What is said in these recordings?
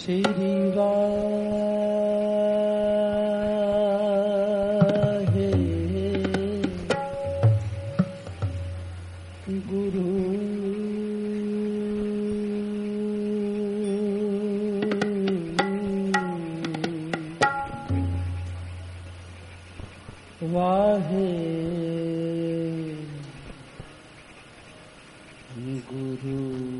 श्री वाहे गुरु वाहे गुरु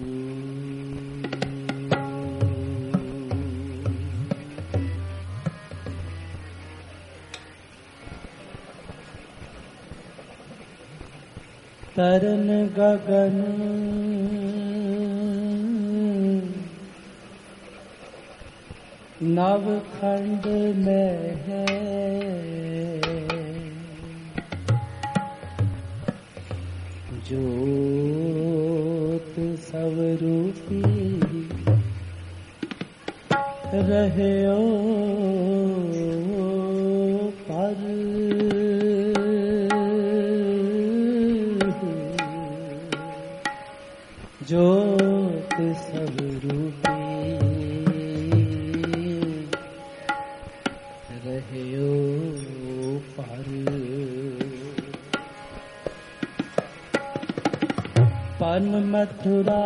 तरन गगन नवखंड में है जोत स्वरूपी रहे पर जोत स्वरूपी रहे पर पन मथुरा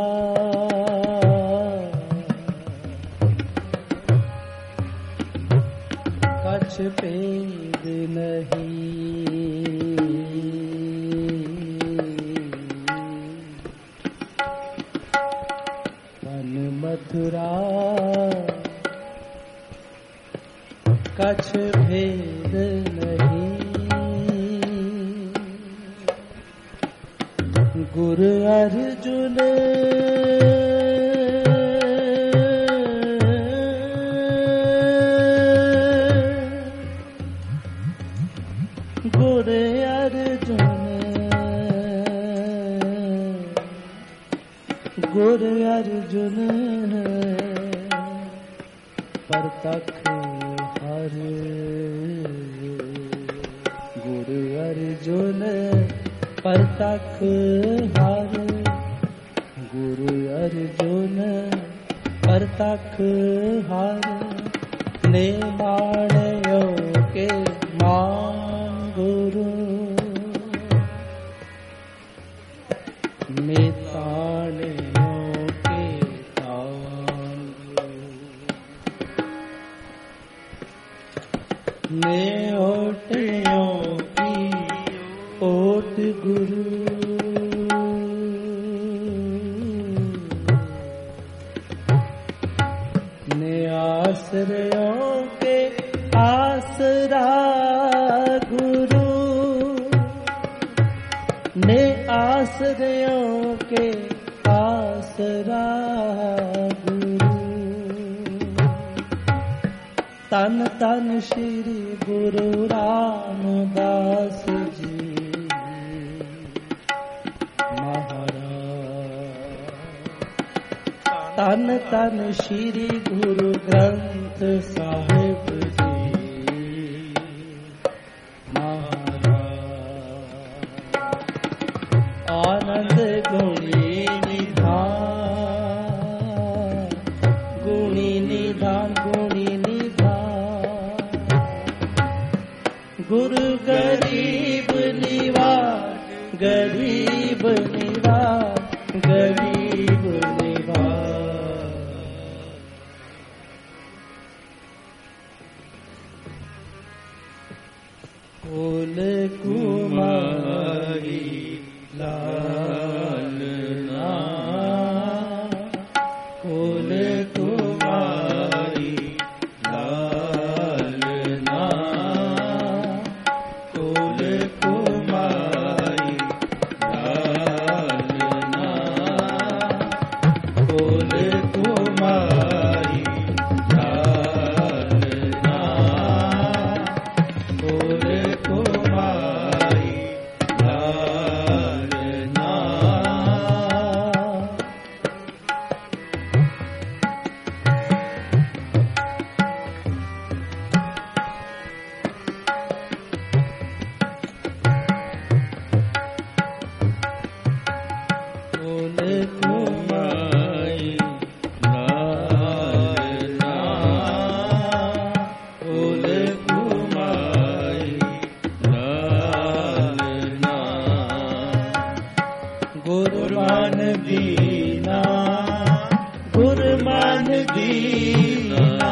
कछ भेद नहीं पन मथुरा कछ भेद नहीं गुरु अर्जुन गुरु अर्जुन परतख हर गुरु अर्जुन परतख हर गुरु अर्जुन परतख हर ने माणयो के मान गुरु ने ताणयो के तान ने ओटयो की ओट गुरु ने आश्रयों के आसरा गुरु ने आश्रयों के आसरा गुरु तन तन श्री गुरु रामदास जी तन तन श्री गुरु ग्रंथ साहिब जी महाराज आनंद गुणी निधान गुणी निधान गुणी निधान गुरु गरीब निवार गरीब निवार गरीब निवार कुल कुमारी लालना कुल कुमारी लालना कुल कुमारी लालना कुल कुमारी लालना कुल कुमारी लालना दीना गुरमान दीना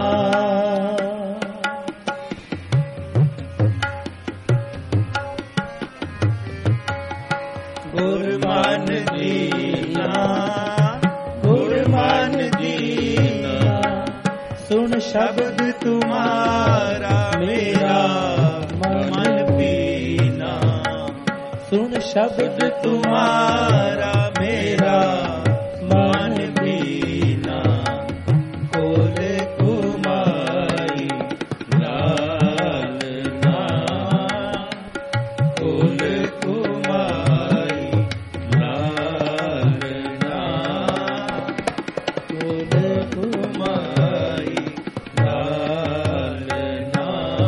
गुरमान दीना गुरमान दीना सुन शब्द तुम्हारा मेरा मन पीना सुन शब्द तुम्हारा मेरा मन पीना कोल कुमाई लालना कोल कुमाई लालना कोल कुमाई लालना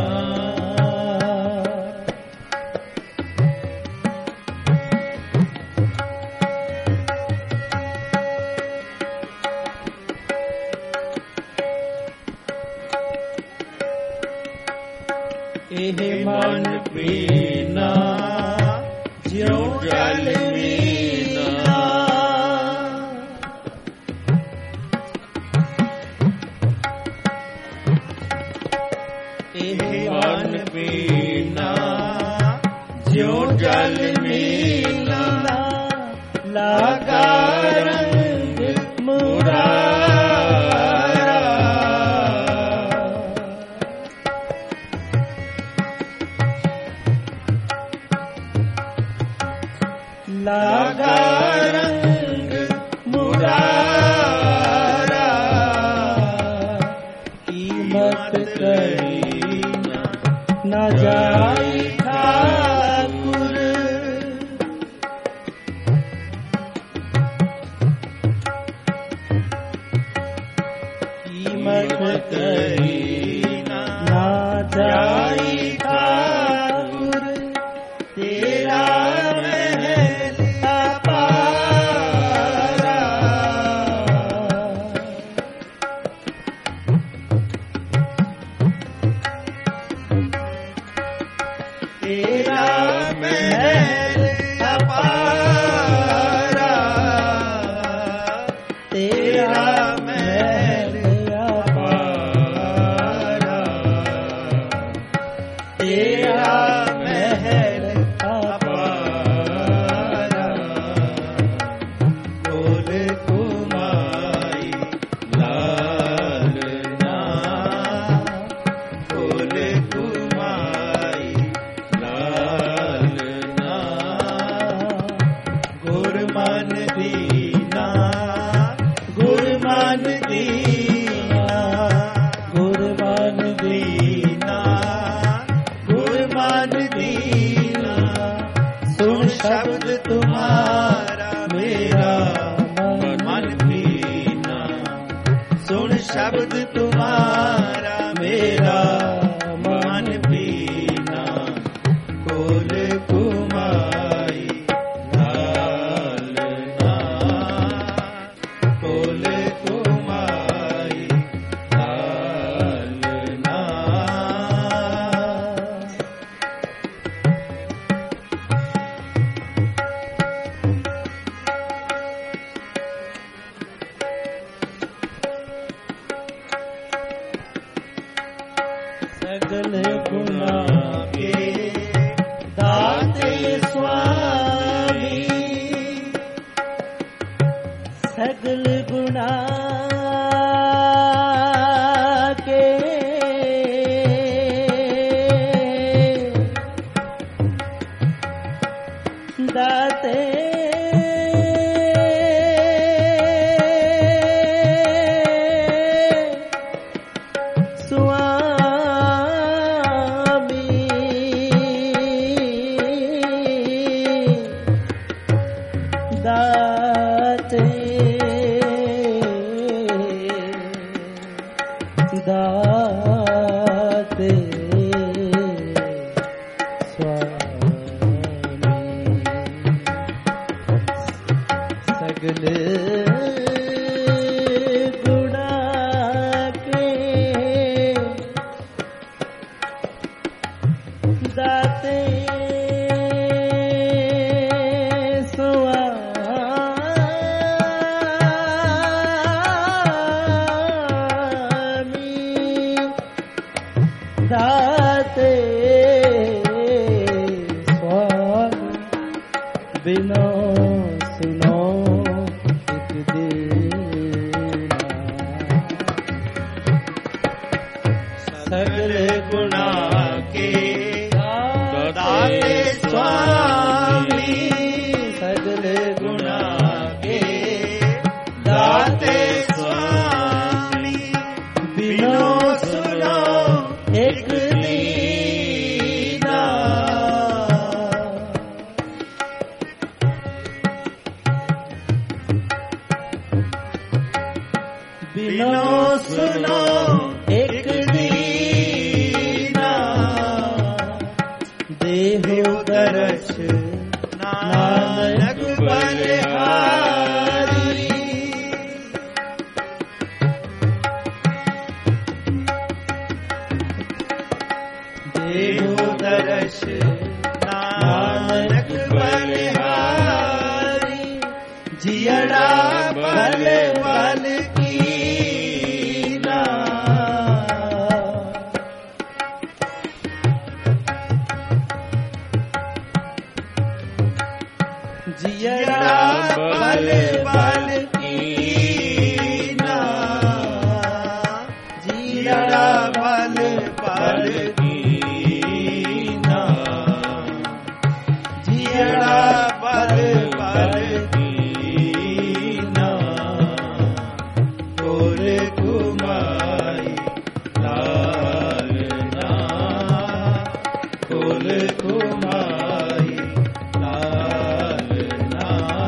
एह मन पीना ज्यों जल मीना एह मन पीना ज्यों जल मीना लगा रंग मुरारा लगा रंग मुरारा कीमत करी न जाई ठाकुर कीमत करी न जाई ठाकुर तेरा महल अपारा तेरा महल अपारा तेरा महल अपारा तेरा महल अपारा कोल कुमाई लालना कोल कुमाई लालना गुरमान दीना गुरमान दीना गुरमान दीना गुरमान दीना सुन शब्द तुम्हारा मेरा मन पीना सुन शब्द तुम्हारा मेरा मन पीना कोल कुमाई लालना कोल कुमाई लालना सगल गुना के दाते स्वामी सगल गुना के दाते दाते दाते स्वामी सगल गुणा के दाते स्वामी बिनो सुनो एक दीना सगले गुणा के दाते स्वामी सगले गुणा के दाते स्वामी बिनो सुनो एक दीना बिनो सुनो एक दीना देहो दर्श नानक बलिहारी देहो दर्श नानक बलिहारी जियड़ा बल बल कीना जियड़ा बल बल कीना जियड़ा बल बल कीना जियड़ा बल बल कीना तोर कुमाई लालना तोर कुमाई लालना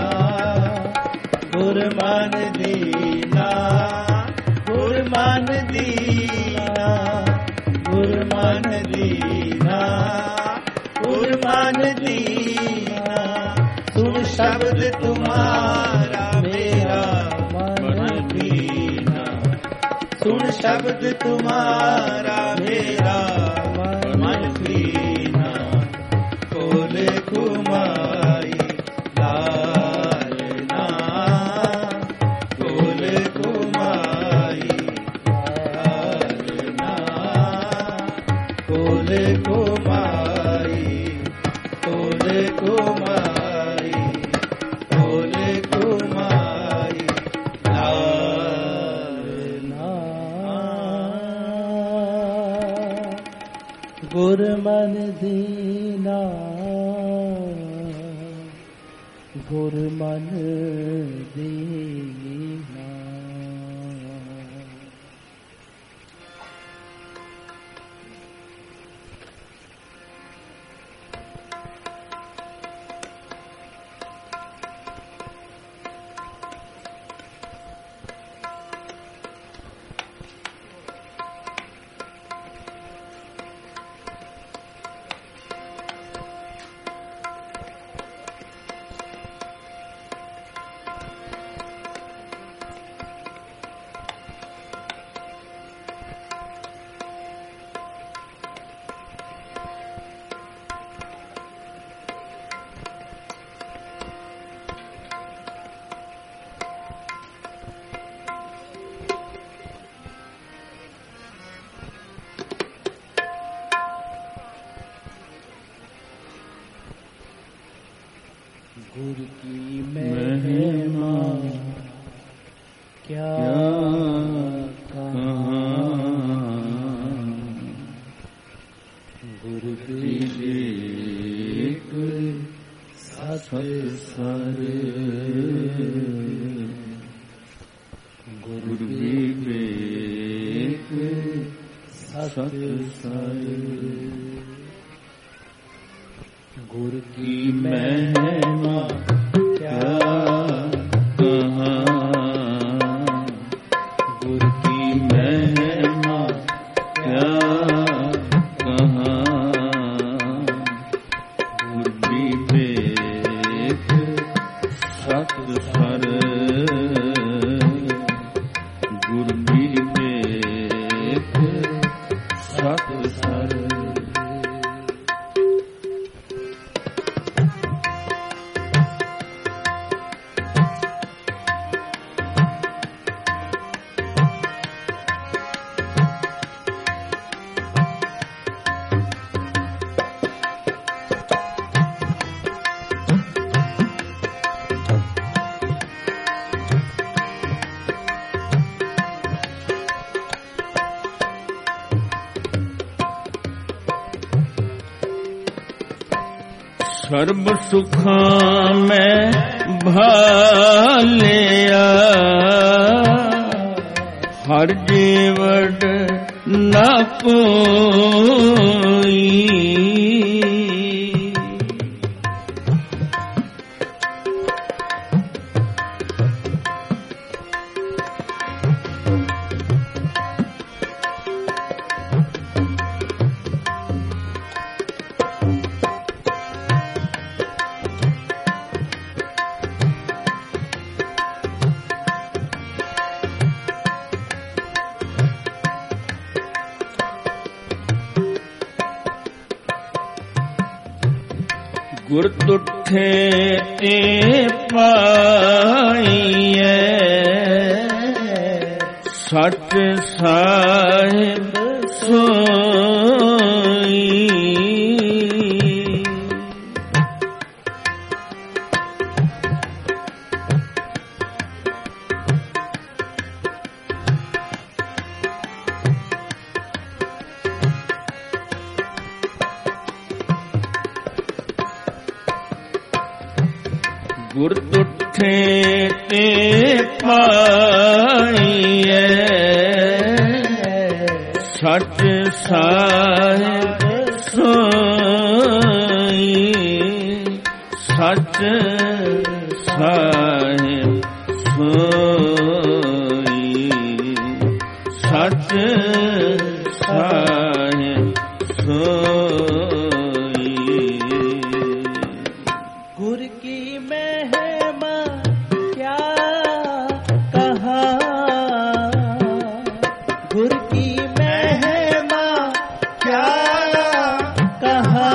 गुरमान दीना गुरमान दीना गुरमान दीना गुरमान दीना सुन शब्द तुम्हारा मेरा मन दीना सुन शब्द तुम्हारा मेरा मन दीना खोल कुमाई लालना खोल कुमाई लालना खोल कुमाई खोल कुमाई खोल कुमाई लालना गुरमन दीना गुरमन दीना गुरु की महिमा क्या कहाँ गुरु विवेक सत्सर गुरु विवेक सत्सर गुरु की महिमा क्या कहाँ गुरु की महिमा क्या कहाँ गुरु विवेक सत्सर गुरु विवेक सत्सर ਸਰਬ ਸੁਖਾਂ ਮੈਂ ਭਾਲਿਆ, ਹਰ ਜੀਵੜ ਨਾ ਕੋਈ। ਗੁਰ ਤੁਠੇ ਤੇ ਪਾਈਐ, ਸੱਚ ਸਾਹਿਬ ਸੋਈ। ਗੁਰ ਤੁਠੇ ਤੇ ਪਾਈਐ, ਸੱਚ ਸਾਹਿਬ ਸੋਈ। ਸੱਚ ਸਾਹਿਬ ਸੋਈ, ਸੱਚ ਸਾਹਿਬ ਸੋਈ। ਗੁਰ ਕੀ ਮਹਿਮਾ ਕਿਆ ਕਹਾ, ਗੁਰ ਕੀ ਮਹਿਮਾ ਕਿਆ ਕਹਾ।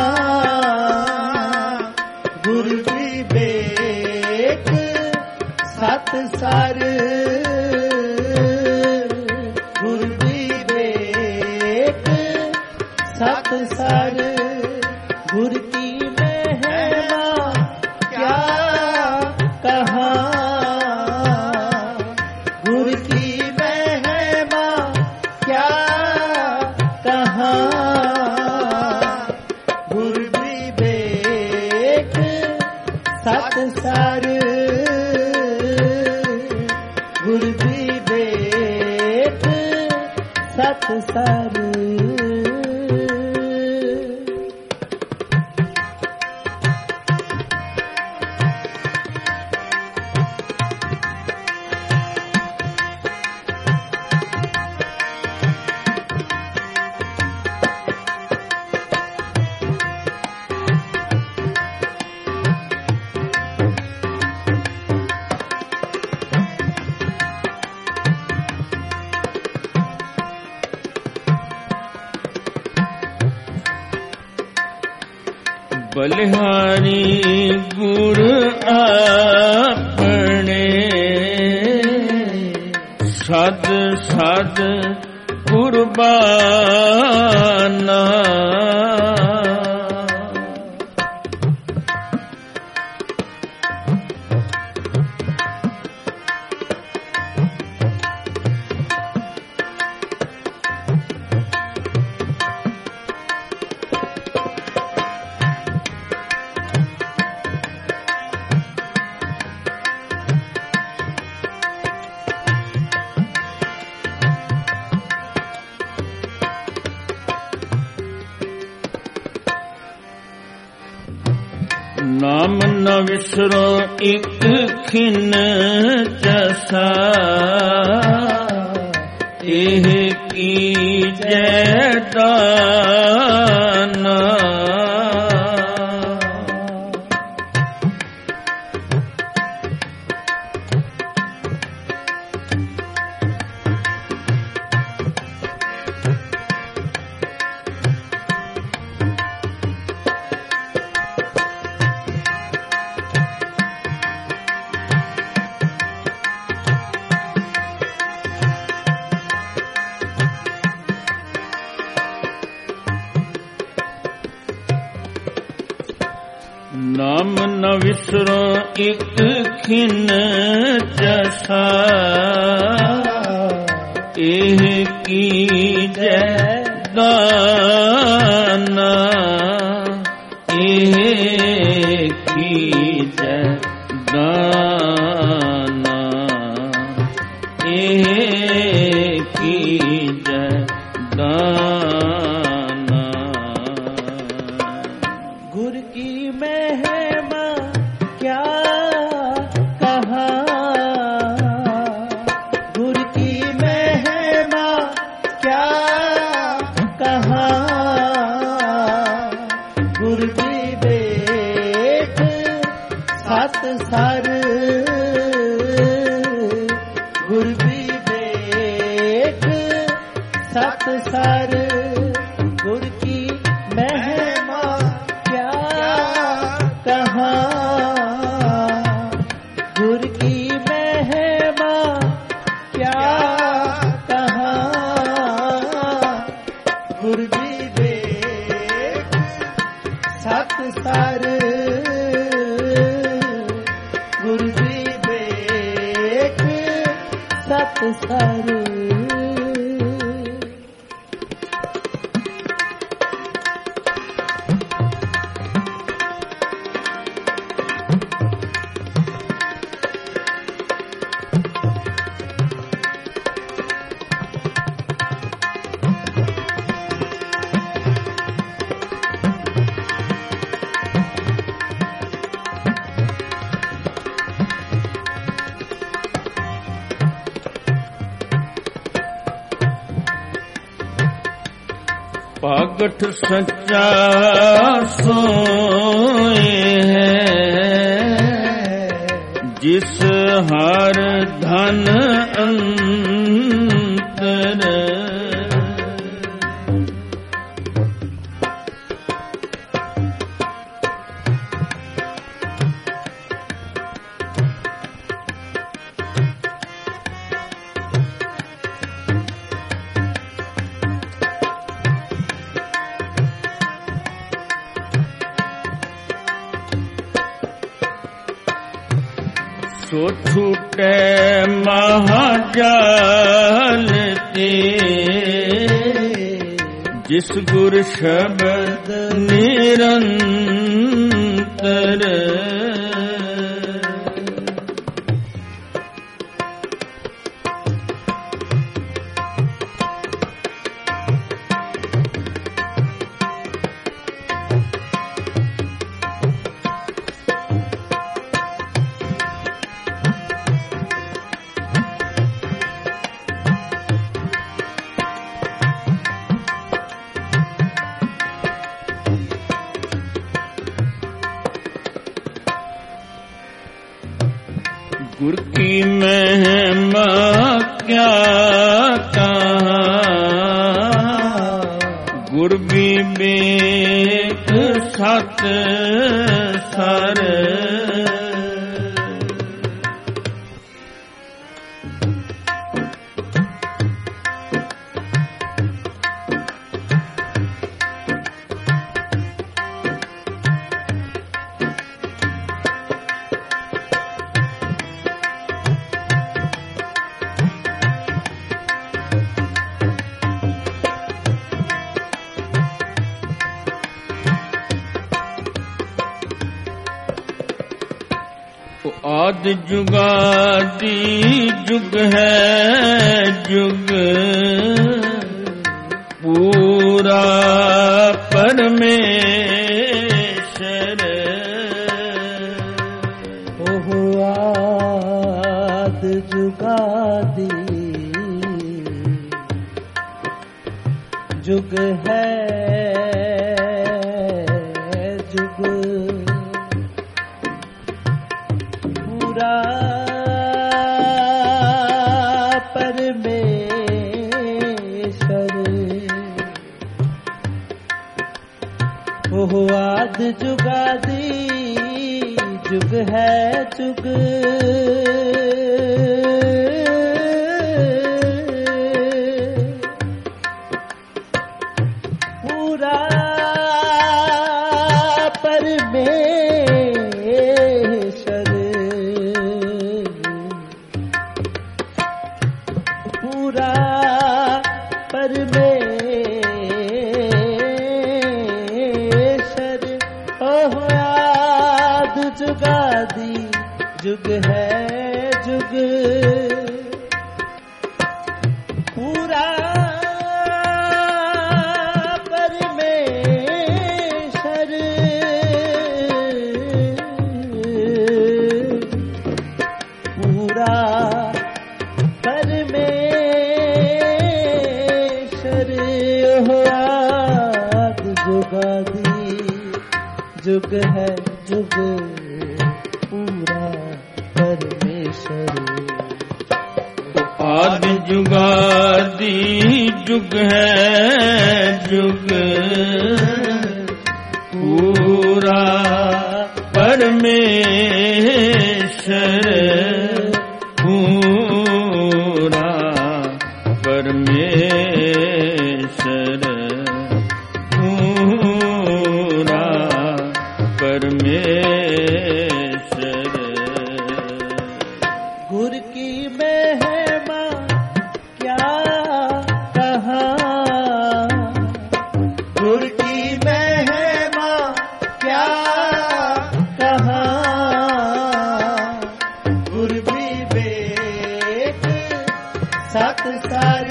ਗੁਰ ਵਿਵੇਕ ਸਤ ਸਰ, ਗੁਰ ਵਿਵੇਕ ਸਤ ਸਰ। ਗੁਰ ਕੀ ਮਹਿਮਾ ਕਿਆ ਕਹਾ, ਗੁਰ ਕੀ ਮਹਿਮਾ ਕਿਆ ਕਹਾ। ਗੁਰ ਵਿਵੇਕ ਸਤ ਸਰ, ਗੁਰ ਵਿਵੇਕ ਸਤ ਸਰ। ਬਲਿਹਾਰੀ ਗੁਰ ਆਪਣੇ, ਸਦ ਸਦ ਕੁਰਬਾਨਾ। ਨਾਮ ਨ ਵਿਸਰੋ ਇਕ ਖਿਨ ਜਸਾ, ਇਹ ਕੀਜੈ ਦਾਨਾ। ਨਾਮ ਨ ਵਿਸਰੋ ਇਕ ਖਿਨ ਜਸਾ, ਇਹ ਕੀਜੈ ਦਾਨਾ। ਇਹ कीजै दाना, एह कीजै दाना। गुर की महिमा क्या कहा, गुर की महिमा क्या कहा, गुर विवेक सत सर, गुर विवेक सत सर। गुर की महिमा क्या कहा, गुर की महिमा क्या कहा, गुर विवेक सत सर, गुर विवेक सत सर। पागठ सच्चा सोए है, जिस हर धन अंतर। सो छूटे महाजाल ते, जिस गुर शब्द निरंतर। गुर की महिमा क्या कहा, गुर विवेक सत सर। आदि जुगादि जुग है जुग, पूरा परमेश्वर। ओहो आदि जुगादि जुग है जुग, पूरा परमेश्वर। ओहो आदि जुगादि जुग है जुग, पूरा परमेश्वर। पूरा परमेश्वर। ओहो आदि जुगादी जुग है जुग पूरा परमेश्वर पूरा परमेश्वर हो आदि जुगादी जुग है जुग पूरा परमेश्वर आदि जुगादि जुग है जुग पूरा परमेश्वर पूरा परमेश्वर पूरा परमेश्वर गुर की महिमा क्या कहाँ गुर की महिमा क्या कहाँ गुर विवेक सत सर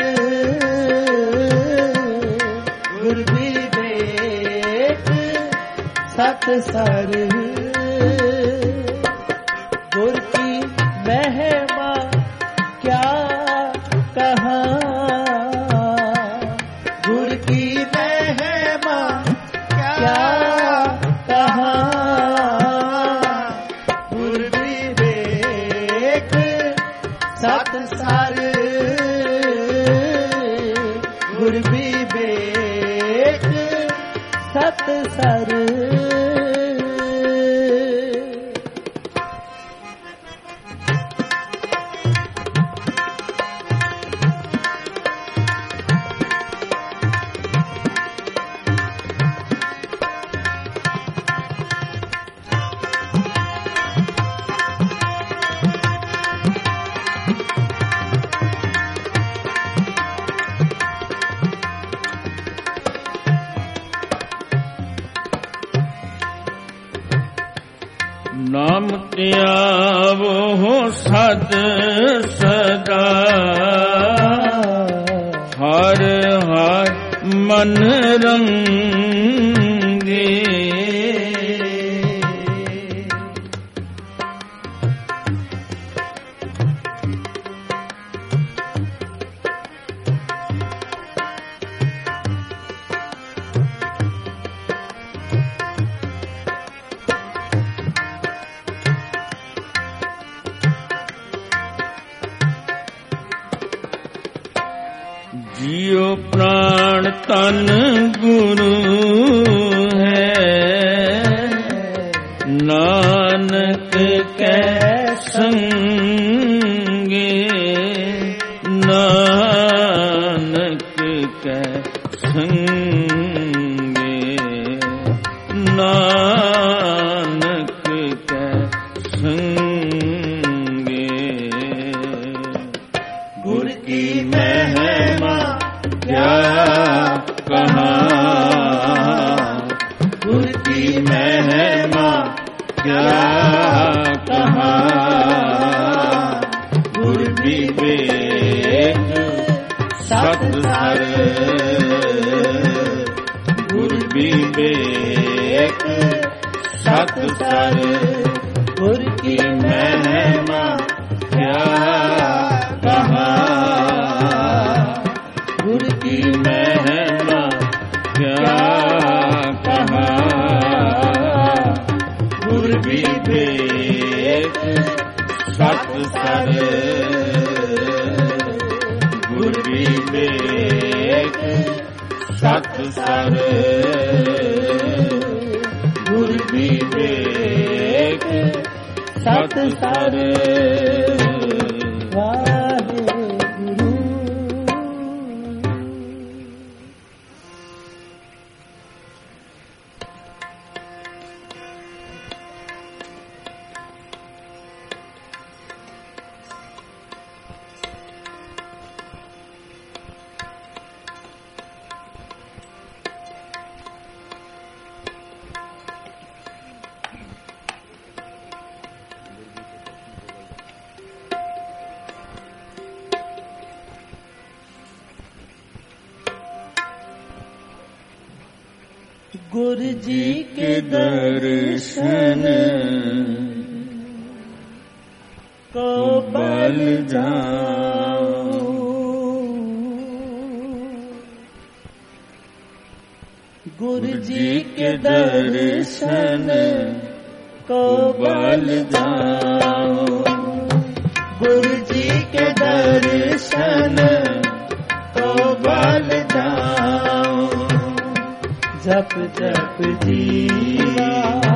गुर विवेक सत सर गुर की महिमा क्या कहाँ गुर की महिमा क्या कहाँ गुर विवेक सत सर गुर विवेक सत सर नाम त्यावो हो सद सदा हर हर मन रंगे जियो प्राण तन गुरु है नानक कै संगे नानक कै संगे नानक कै संगे गुर की महिमा क्या कहाँ गुर की महिमा क्या कहाँ गुर विवेक सत सर गुर विवेक सत सर गुर की महिमा क्या कहाँ गुर की महिमा क्या कहाँ गुर विवेक सत सर गुर विवेक सत सर गुर विवेक सत सर गुरु जी के दर्शन को बल जाऊं, गुरु जी के दर्शन को बल जाऊं, गुरु जी के दर्शन को बल जाऊं। जप जप जीवा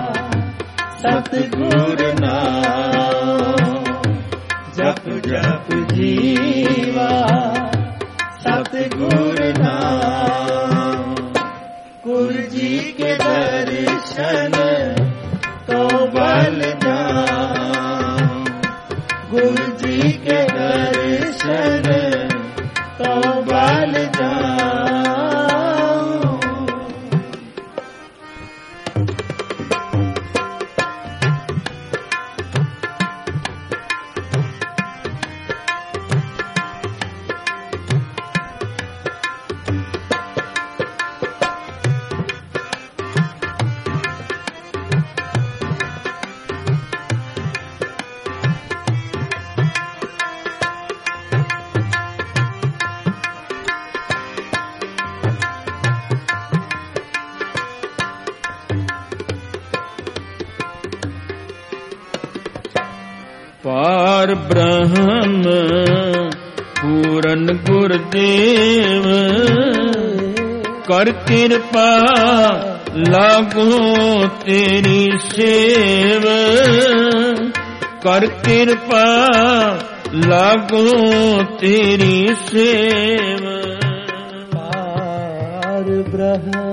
सतगुरु नाम, जप जप जीवा सतगुरु नाम। गुरु जी के दर्शन को बल जाऊं, गुरु जी के दर्शन को बल जाऊं। पार ब्रह्म पूरन गुरुदेव, कर कृपा लागो तेरी सेव, कर कृपा लागो तेरी सेव। पार ब्रह्म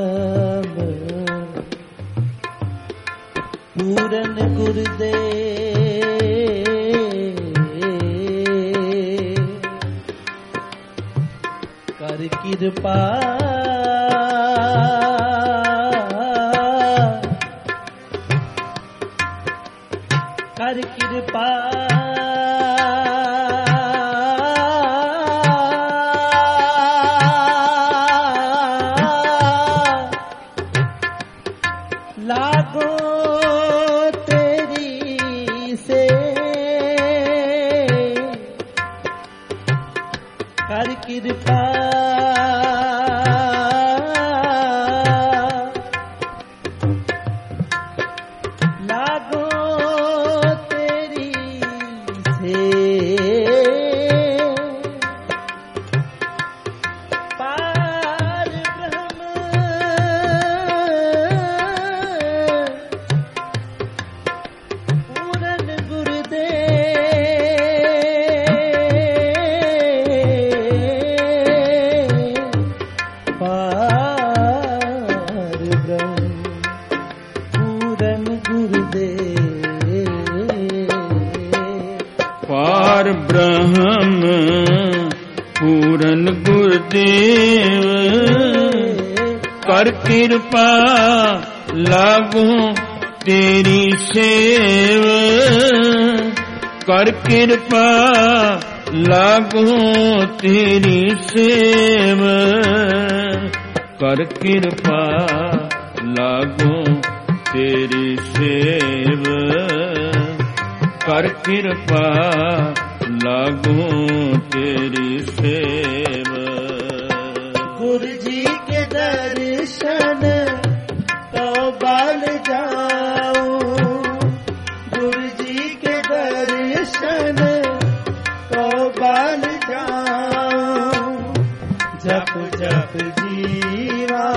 पूरन गुरुदेव, कर कृपा कर कृपा लागो तेरी से, कर कृपा लागो तेरी से। पार ब्रह्म पूरन गुरुदेव, पार ब्रह्म पूरन गुरुदेव। पार ब्रह्म पूरन गुरुदेव, कर कृपा लागो तेरी सेव, कर कृपा लागो तेरी सेव, कर कृपा लागो तेरी सेव, कर कृपा लागो तेरी सेव। गुरु जी के दर्शन को बल जाऊं, गुरु जी के दर्शन को बल जाऊं। जप जप जीवा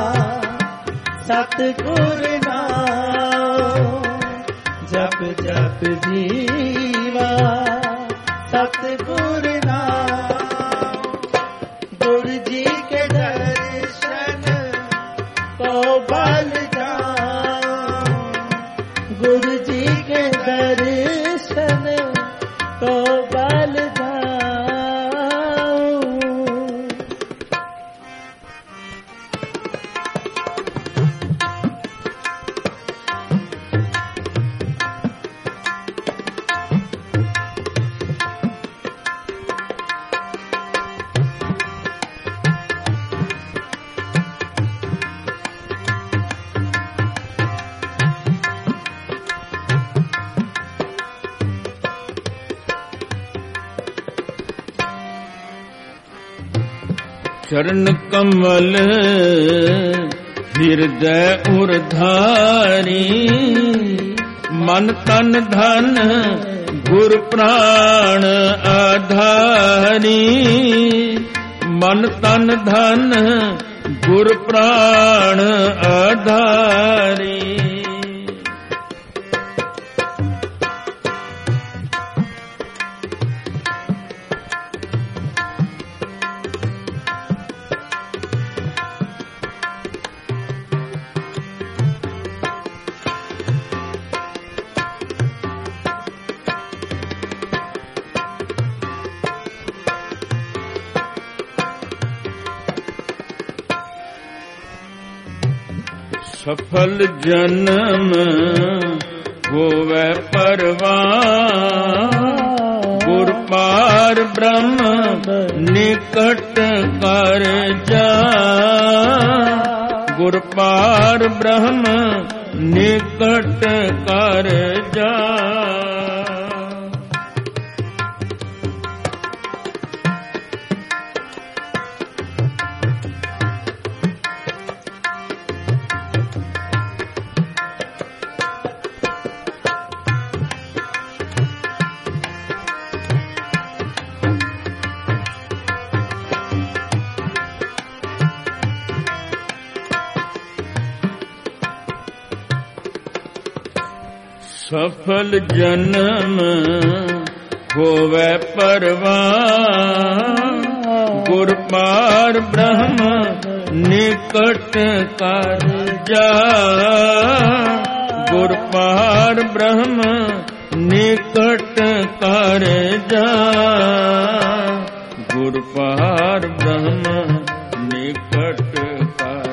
सतगुरु नाम, जप जप जीवा सतगुरु नाम। गुरु जी के दर्शन को बल जाऊं, गुरु जी के दर्शन को बल जाऊं। चरण कमल हृदय उरधारी, मन तन धन गुर प्राण आधारी, मन तन धन गुर प्राण आधारी। सफल जन्म होवे परवान, गुर पार ब्रह्म निकट कर जान, गुर पार ब्रह्म निकट कर जान। सफल जन्म होवे परवान, गुर पार ब्रह्म निकट कर जान, गुर पार ब्रह्म निकट कर जान, गुर पार ब्रह्म निकट कर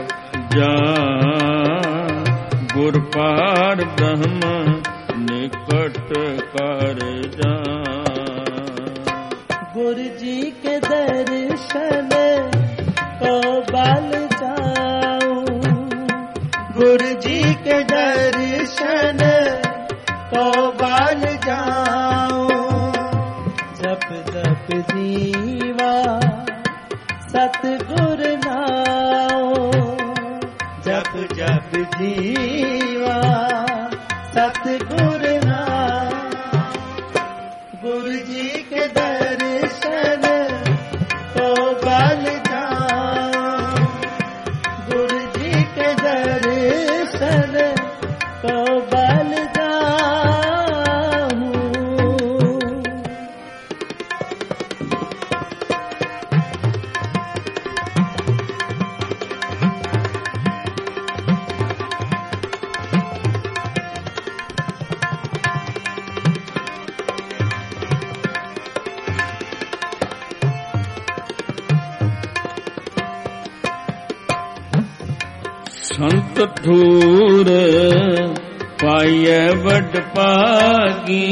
जान, गुर पार ब्रह्म निकट कर जान। गुरु जी के दर्शन को बल जाऊं, गुरु जी के दर्शन को बल जाऊं। जप जप जीवा सतगुर नाओ, जप जप जीवा सतगुर नाम। गुरु जी के दर्शन को बल जाऊं, गुरु जी के दर्शन को बल जाऊं। संत धूर पाइए बड़ पागी,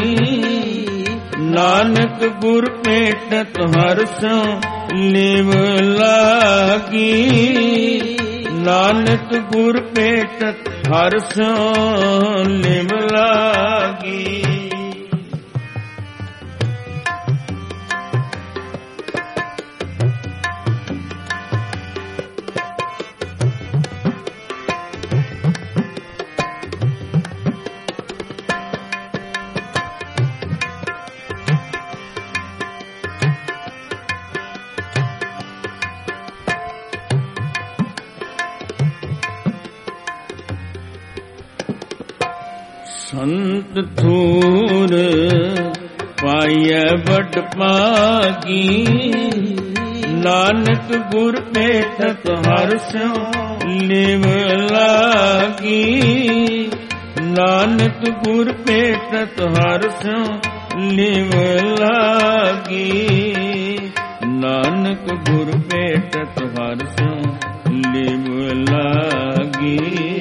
नानक गुर भेटत हर सो लिव लागी, नानक गुर भेटत हर सो लिव लागी। संत धूर पाइए बड़ पागी, नानक गुर भेटत हर सो लिव लागी, नानक गुर भेटत हर सो लिव लागी, नानक गुर भेटत हर सो लिव लागी,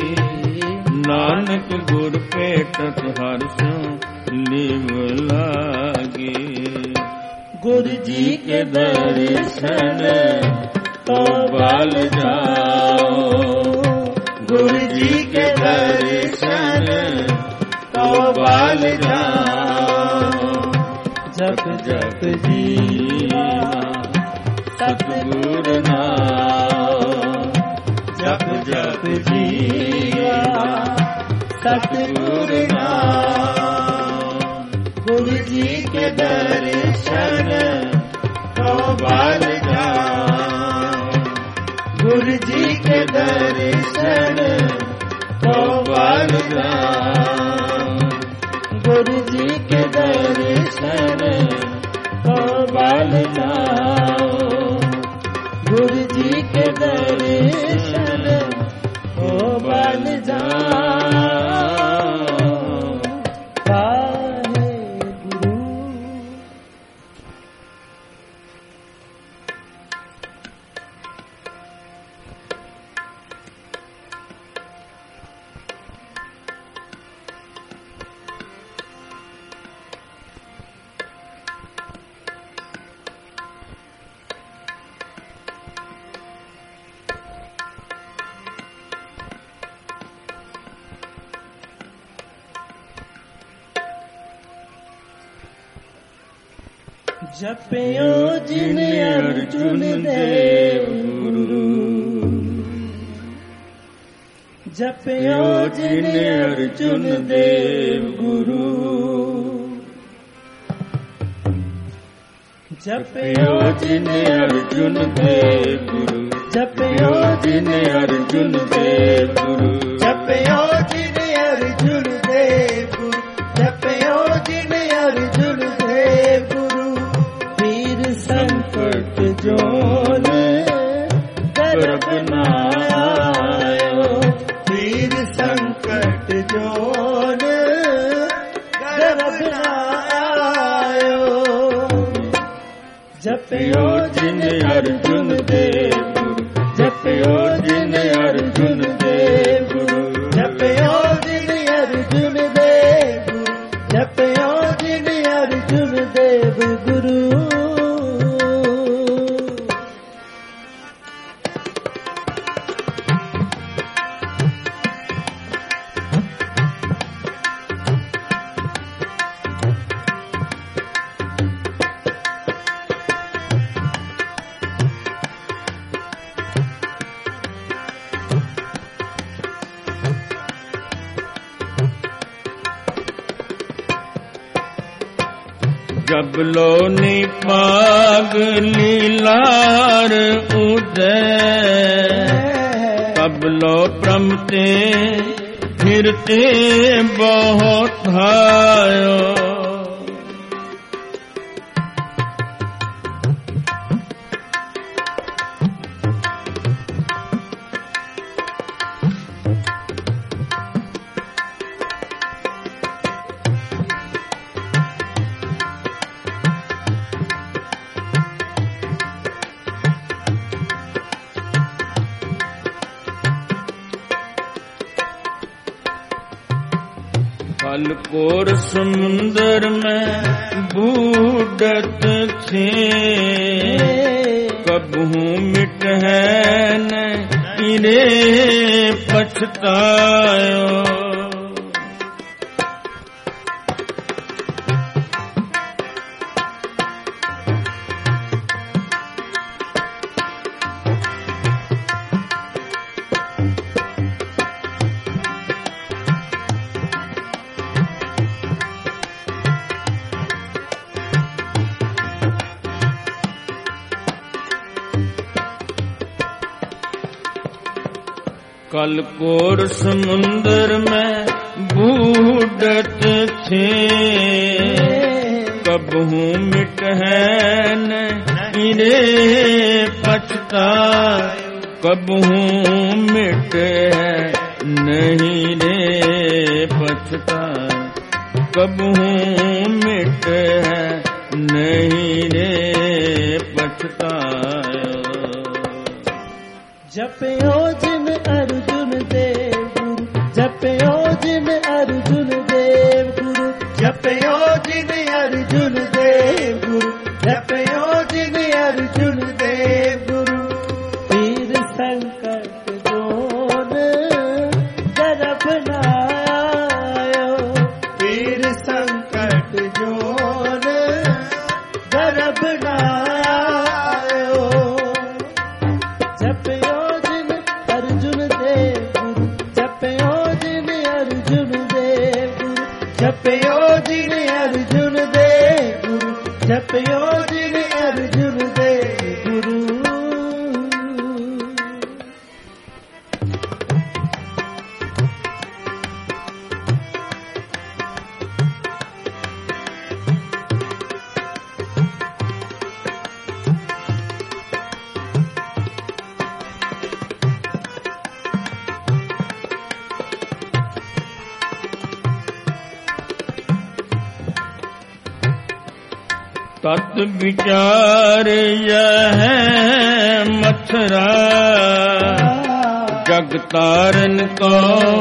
नानक गुर भेटत हर सो लिव लागी। गुरु जी के दर्शन को बल जाओ, गुरु जी के दर्शन को बल जाओ। जप जप जीवा सतगुर नाम। जप जप जीवा सतगुर नाम। गुरु जी के दर्शन को बाल जाओ। गुरु जी के दर्शन को बाल जाओ। गुरु जी के दर्शन को बाल जाओ। गुरु जी के दर्शन को बाल जाओ। जपयो जिन अर्जुन देव गुरु। जपयो जिन अर्जुन देव गुरु। जपयो जिन अर्जुन देव गुरु। जपयो जिन अर्जुन देव गुरु। जपयो जिन अर्जुन देव गुरु। जपयो जिन अर्जुन देव गुरु। वीर संकट जोन गर्भ न आयो। वीर संकट जोन गर्भ न आयो। जपयो जिन अर्जुन देव गुरु। जपयो जिन अर्जुन देव गुरु। जपयो जिन अर्जुन देव गुरु। जपयो जिन अर्जुन देव गुरु। जब लो निपाग लीलार उदय। तब लो प्रमते फिरते बहुत आयो। कलकोर समुंदर में बूढ़त थे। कबहू मिट है न इरे पछतायो। कलकोर समुंदर में बूढ़त थे। कबहू मिट है न इरे पछता। कबहू मिट है नहीं रे पछता। कबहू मिट है नहीं रे पछता। जपयो जिन अर्जुन देव गुरु। जपयो जिन अर्जुन देव गुरु। जपयो जिन अर्जुन देव गुरु। जपयो जिन अर्जुन देव गुरु। वीर संकट जोन गर्भ न आयो। वीर संकट जोन गर्भ न आयो। ਜਿਨ ਅਰਜੁਨ ਦੇਵ ਗੁਰੂ ਜਪਿਓ ਜਿਨ ਅਰਜੁਨ ਦੇਵ ਗੁਰੂ ਤਤ ਵਿਚਾਰ ਯਹ ਮਥਰਾ ਜਗ ਤਾਰਨ ਕੋ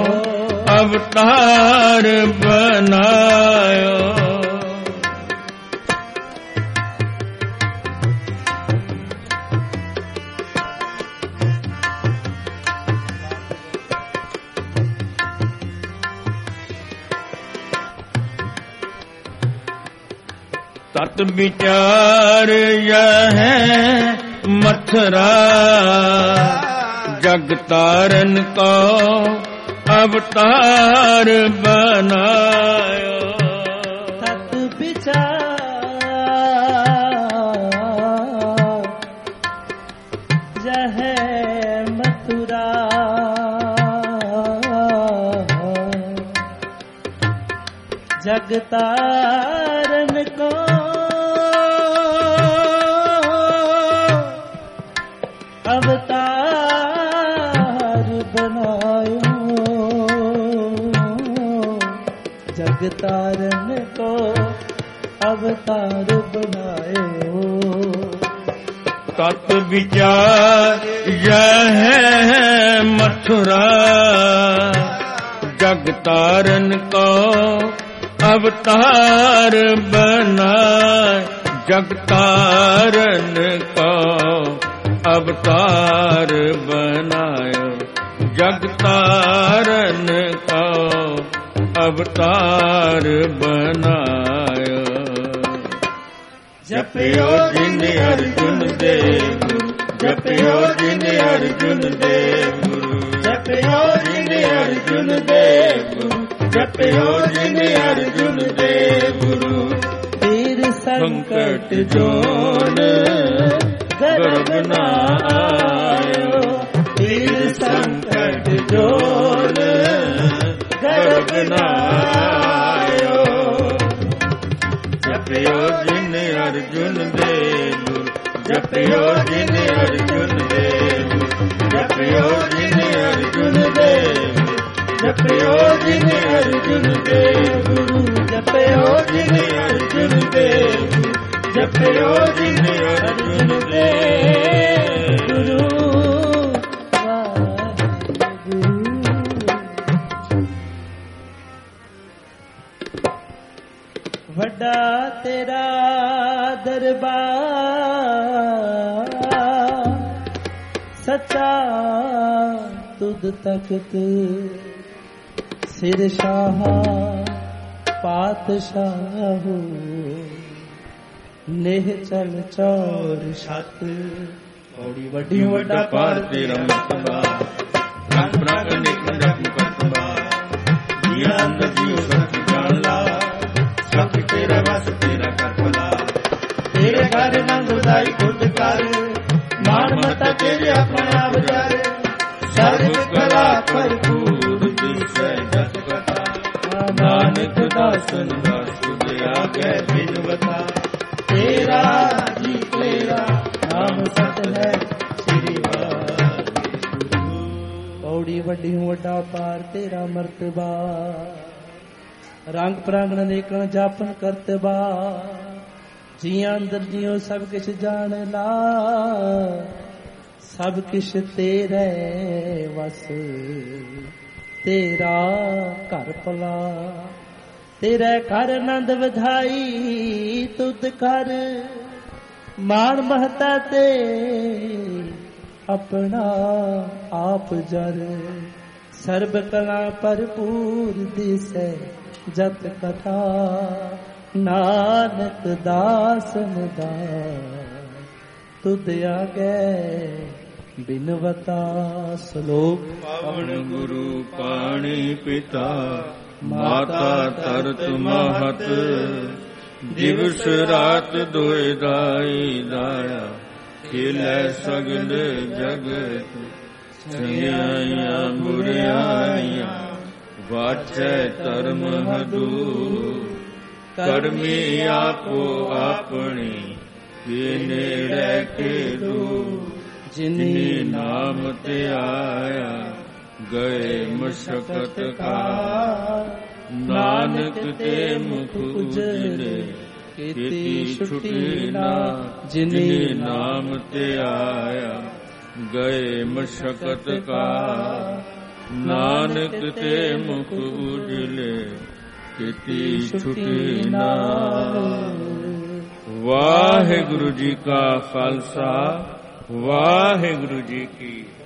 ਅਵਤਾਰ ਬਨਾਇਓ। ਤਤ ਵਿਚਾਰ ਯਹ ਮਥਰਾ ਜਗ ਤਾਰਨ ਕੋ ਅਵਤਾਰ ਬਨਾਇਓ। ਤਤ ਵਿਚਾਰ ਯਹ ਮਥੁਰਾ ਜਗ ਤਾਰਨ ਕੋ ਅਵਤਾਰ ਬਨਾਇਓ। ਜਗ ਤਾਰਨ ਕੋ ਅਵਤਾਰ ਬਨਾਇਓ। ਤਤ ਵਿਚਾਰ ਯਹ ਮਥੁਰਾ ਜਗ ਤਾਰਨ ਕੋ ਅਵਤਾਰ ਬਨਾਇ। ਜਗ ਤਾਰਨ ਕੋ ਅਵਤਾਰ ਬਨਾਇਓ। ਜਗ ਤਾਰਨ ਕੋ ਅਵਤਾਰ ਬਨਾਇਓ। ਜਪਿਓ ਜਿਨ ਅਰਜੁਨ ਦੇਵ ਗੁਰੂ ਜਪਿਓ ਜਿਨ ਅਰਜੁਨ ਦੇਵ ਗੁਰੂ ਜਪਿਓ ਜਿਨ ਅਰਜੁਨ ਦੇਵ ਗੁਰੂ ਜਪਿਓ ਜਿਨ ਅਰਜੁਨ ਦੇਵ ਗੁਰੂ। ਤੀਰ ਸੰਕਟ ਜੋਨ ਗਰਭ ਨਾ ਆਇਓ। ਤੀਰ ਸੰਕਟ ਜੋਨ ਗਰਭ ਨਾ ਆਇਓ। ਜਪਿਓ ਜਿਨ ਅਰਜੁਨ ਦੇਵ ਗੁਰੂ ਜਪਿਓ ਜਿਨ ਅਰਜੁਨ ਦੇਵ ਗੁਰੂ ਜਪਿਓ ਜਿਨ ਅਰਜੁਨ ਦੇਵ ਜਪਿਓ ਜਿਨ ਅਰਜੁਨ ਦੇਵ ਗੁਰੂ ਜਪਿਓ ਜਿਨ ਅਰਜੁਨ ਦੇਵ ਗੁਰੂ ਜਪਿਓ ਜਿਨ ਅਰਜੁਨ ਦੇਵ ਗੁਰੂ। ਵੱਡਾ ਤੇਰਾ ਦਰਬਾਰ ਸੱਚਾ ਤੁਧ ਤਖਤ ਸਿਰ ਸ਼ਾਹ ਪਾਤਸ਼ਾਹੂ ਨੇਹ ਚਲ ਚੌਰ ਛਤ। ਔੜੀ ਵੱਡੀ ਵੱਡਾ ਪਾਰ ਤੇਰਾ ਮਤਬਾ ਰੰਗ ਬਰੰਗ ਨਿਕਲ ਰਖ ਕਰਤਬਾ ਜੀਆਂ ਅੰਦਰ ਜੀਉ ਸਤ ਜਾਣ ਲਾ ਸਭ ਤੇਰਾ ਵਸ ਤੇਰਾ ਕਰਪਲਾ। ਤੇਰੇ ਘਰ ਨੰਦ ਵਧਾਈ ਖੁਦ ਕਰ ਮਾਨ ਮਤਾ ਤੇਰੇ ਆਪਣਾ ਵਿਚਾਰ। ਸਰਬ ਕਲਾ ਭਰਪੂਰ ਦਿਸੈ ਜਸ ਕਥਾ ਨਾਨਕ ਦਾਸਨ ਦਾ ਸੁਧ ਆਗੇ ਬਿਨਵਤਾ। ਤੇਰਾ ਜੀ ਤੇਰਾ ਨਾਮ ਸਤ ਹੈ ਸ੍ਰੀ ਵਾਹਿਗੁਰੂ। ਔੜੀ ਵੱਡੀ ਵੱਡਾ ਪਾਰ ਤੇਰਾ ਮਰਤਬਾ ਰੰਗ ਪ੍ਰਾਂਗਣ ਅਨੇਕਣ ਜਾਪਨ ਕਰਤਬਾ। ਜੀਆਂ ਅੰਦਰ ਜਿਉ ਸਭ ਕਿਛ ਜਾਣ ਲਾ ਸਭ ਕਿਛ ਤੇਰੇ ਵਸ। ਤੇਰਾ ਘਰ ਭਲਾ ਤੇਰੇ ਘਰ ਆਨੰਦ ਵਧਾਈ ਤੁਧ ਕਰ ਮਾਣ ਮਹਤਾ ਤੇ ਆਪਣਾ ਆਪ ਜਰ। ਸਰਬ ਕਲਾ ਭਰਪੂਰ ਦਿਸੈ ਜਤ ਕਥਾ ਨਾਨਕ ਦਾਸਨ ਦਾ ਤੁਧ ਆਗੇ ਬਿਨਵਤਾ। ਸ਼ਲੋਕ ਪਾਵਨ ਗੁਰੂ ਪਾਣੀ ਪਿਤਾ ਮਾਤਾ ਤਰਤ ਮਹਤ ਦਿਵਸ ਰਾਤ ਦੋਇ ਦਾਈ ਦਾਇਆ ਖੇਲੈ ਸਗਲ ਜਗਤ ਚੰਗਿਆਈਆਂ ਬੁਰਿਆਈਆਂ ਵਾਚੈ ਧਰਮ ਹਦੂ ਕਰਮੀ ਆਪੋ ਆਪਣੀ ਕੇ ਨੇੜੇ ਖੇਡੂ ਜਿਨੀ ਨਾਮ ਤੇ ਆਇਆ ਗਏ ਮਸ਼ਕਤ ਕਾ ਨਾਨਕ ਤੇ ਮੁਖ ਉਜਲੇ ਕੀਤੀ ਛੁਟੀ ਨਾ ਜਿਨੀ ਨਾਮ ਤੇ ਆਇਆ ਗਏ ਮਸ਼ਕਤ ਕਾ ਨਾਨਕ ਤੇ ਮੁਖ ਉਜਲੇ ਕੀਤੀ ਛੁਟੀ ਨਾ। ਵਾਹਿਗੁਰੂ ਜੀ ਕਾ ਖਾਲਸਾ ਵਾਹਿਗੁਰੂ ਜੀ ਕੀ